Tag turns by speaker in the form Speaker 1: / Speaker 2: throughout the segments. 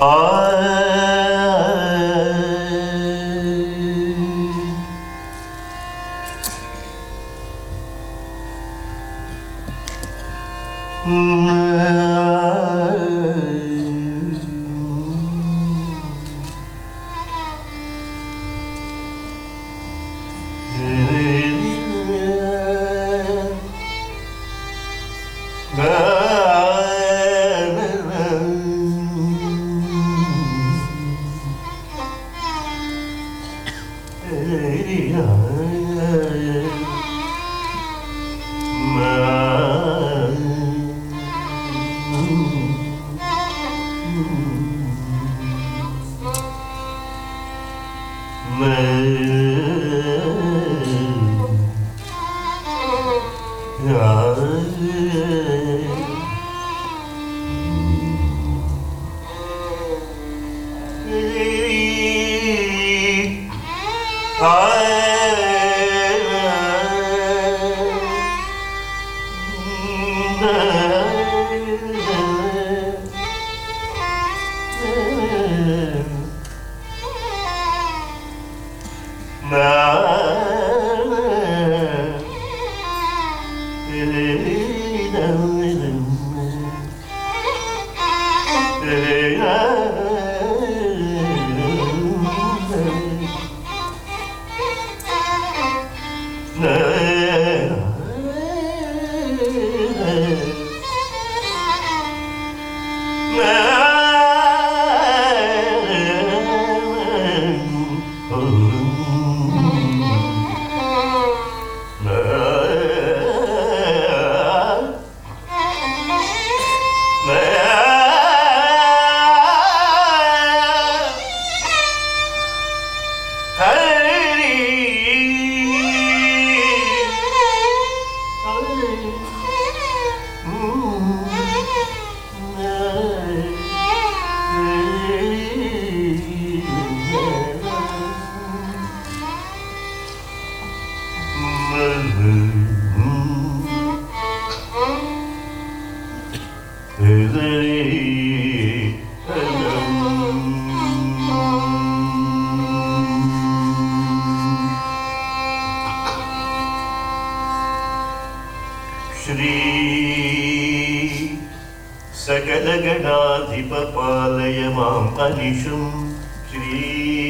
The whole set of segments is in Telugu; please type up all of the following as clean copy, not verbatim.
Speaker 1: सकलगणाधिपपालय माम् अनिशुं श्री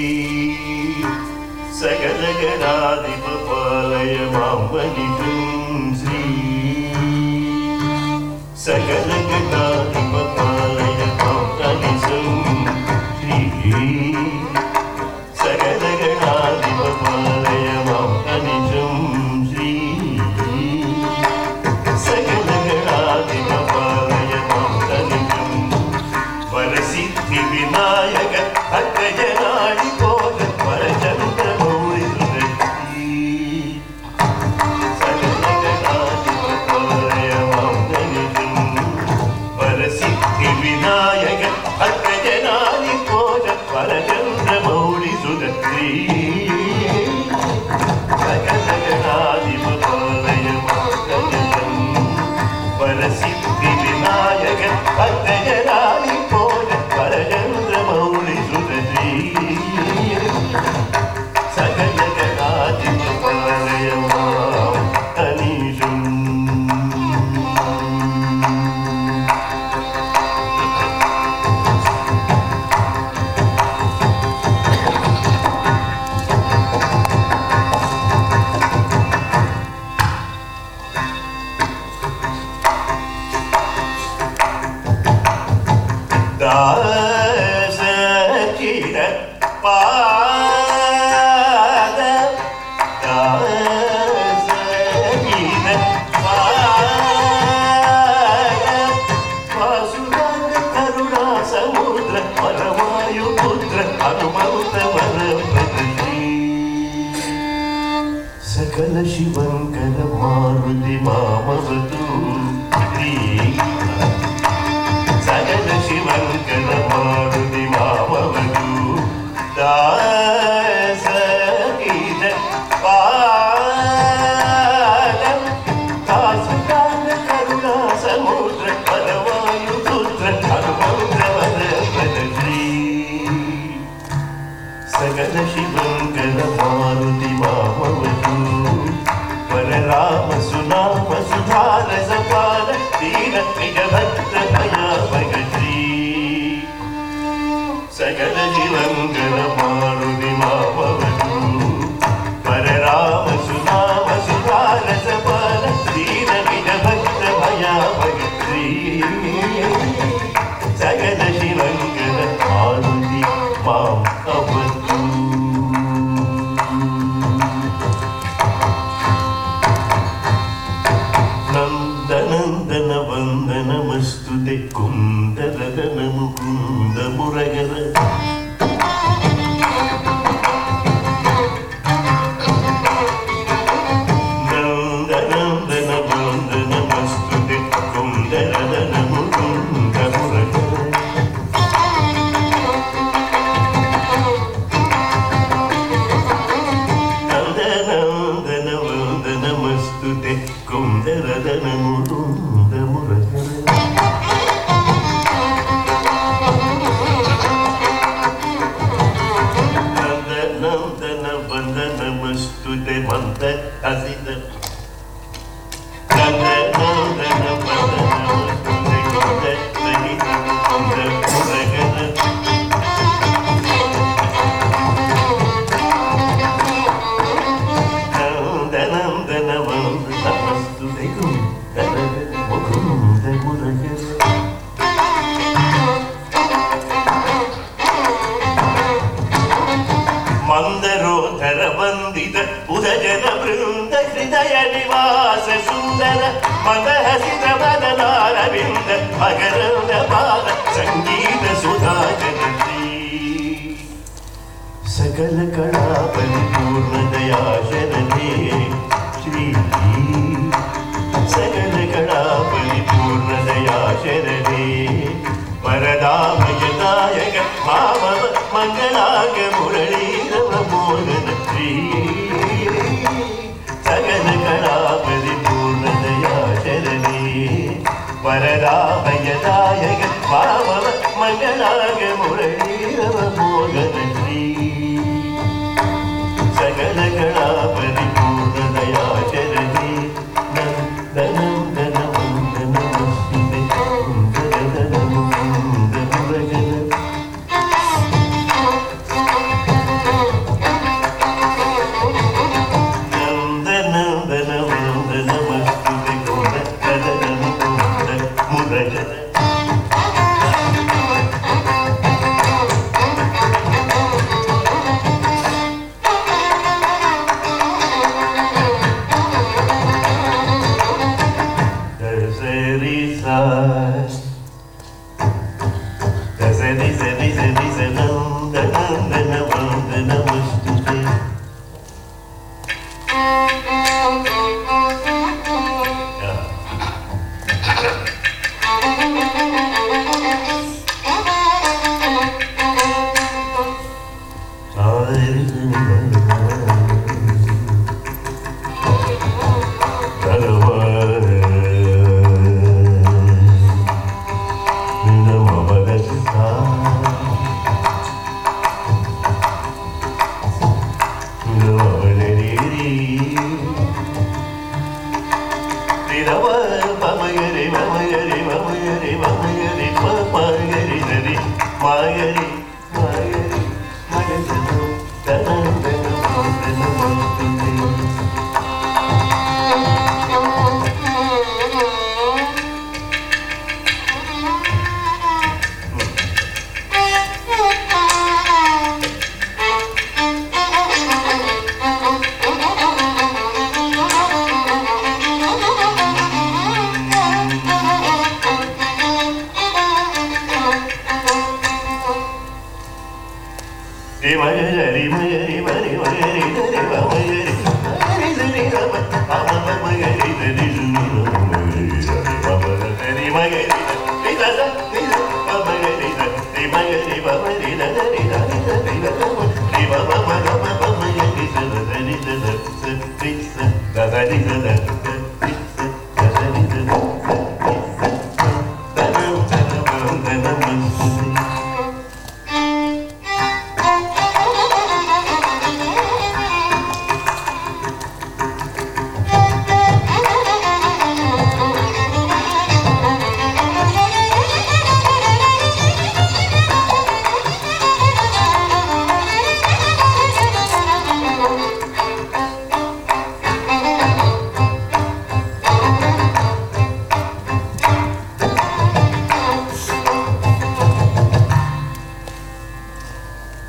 Speaker 1: सकलगणाधिपपालय माम् अनिशुं श्री सकलगणाधिपपालय माम् अनिशुं श्री सकलगणाधिपपालय माम् अनिशुं श्री सकलगणाधिपपालय वरसिद्धि विनायक भक्तजनाडि कोट वरचन्द्रमौळि सुदर्शी सकलगणाधिपपालय माम् अनिशुं वरसिद्धि विनायक भक्तजनाडि कोट वरचन्द्रमौळि सुदर्शी सकलगणाधिपपालय माम् अनिशुं वरसिद्धि विनायक भक्तजनाडि वरचन्द्रमौळि सुदर्शी सकलगणाधिपपालय माम् अनिशुं दासचिर पाद दासचिर पाद वासुदेव करुणा समुद्र परमायुपुत्र हनुमंत वरप्रति सकल शिवंकर मारुति मामवतु सकल शिवंकर मारुति मामवतु दासगीत पादं दासुदान करुणा समुद्र परमायुपुत्र हनुमंत वरप्रति సకల శివంకర మారుతి మామవతు వరరామ సునామ సుధారస పాల దీన నిజ భక్త భయాభగశ్రీ సకల శివంకర మారుతి మామవతు వరరామ సునామ సుధారస పాల దీన నిజ భక్త భయాభగశ్రీ సకల శివంకర మారుతి మామవతు నందనందన వందనమస్తుతే కుందరదన ముకుంద మురగర నందనందన వందనమస్తుతే కుందరదన ముకుంద మురగర నందనందన వందనమస్తుతే కుందరదన ముకుంద మురగర నందనందన వందనమస్తుతే మంద అసిత నందనందన వందనమస్తుతే కుంద మురగర నందనందన వందనమస్తుతే కుందరదన ముకుంద మురగర మందరోధర వందిత ఉదజన బృంద హృదయ నివాస సుందర మదహసిత వదనారవింద మకరంద పాద సంగీత సుధాజనశ్రీ సకల కళా పరిపూర్ణ దయాశరణే శ్రీ సకల కళా పరిపూర్ణ దయాశరణే వరదామయదాయక మామవ మంగళాంగ మురళీరవ మోహన శ్రీ సకల కళా పరిపూర్ణ దయాశరణే వరదామయదాయక మామవ మంగళాంగ మురళీరవ మోహన శ్రీ సకల కళా పరిపూర్ణ దయాశరణే నందనందన వందనమస్తుతే కుందరదన ముకుంద మురగర నందనందన వందనమస్తుతే కుందరదన ముకుంద మురగర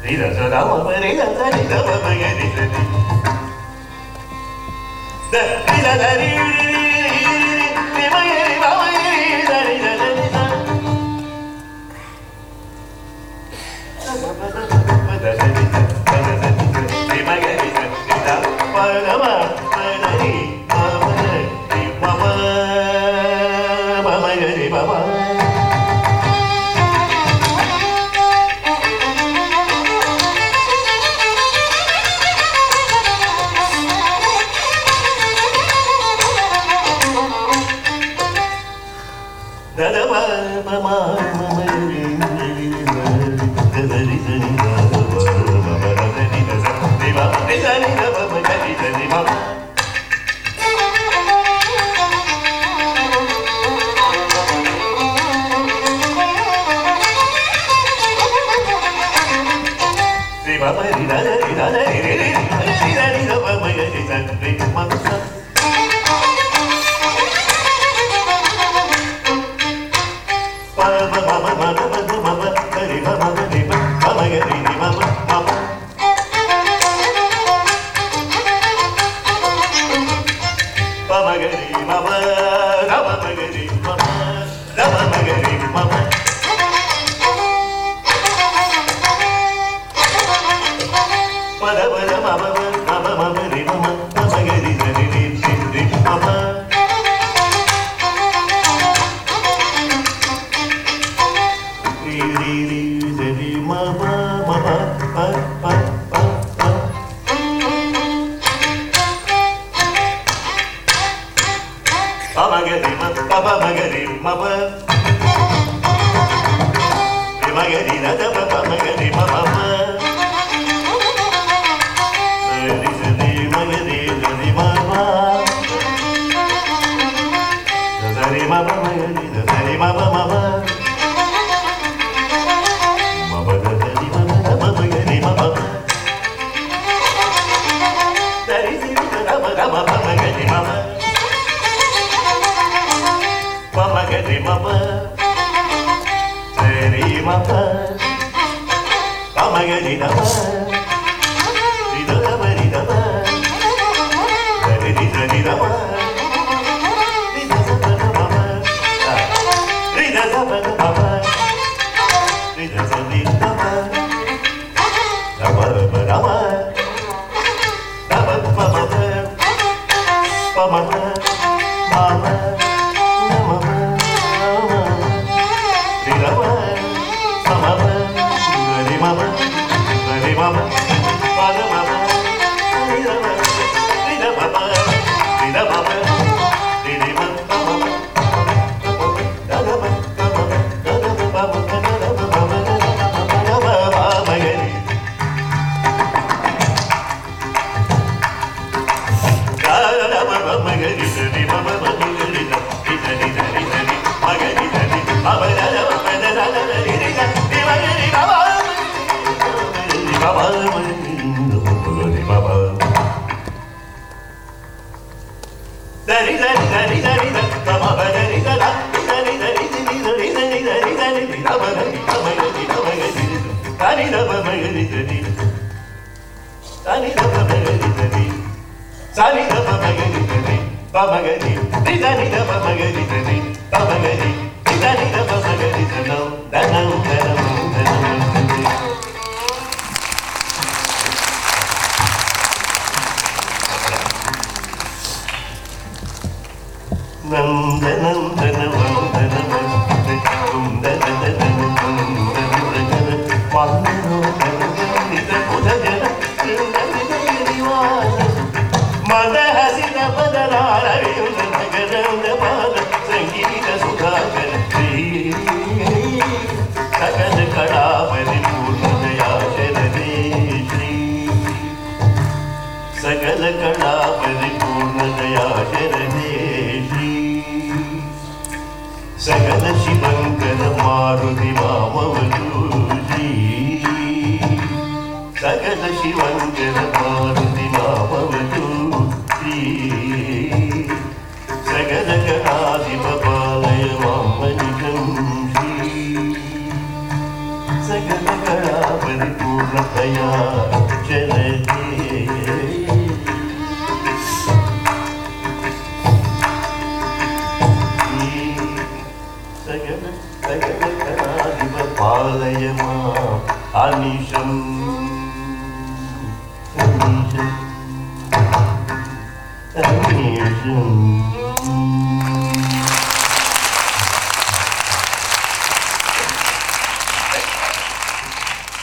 Speaker 1: Second वन्दनकला परिपूर्णतया चलते सकल सकल कलादिव पालय माम् अनिशम् अनिशम् अनिशम्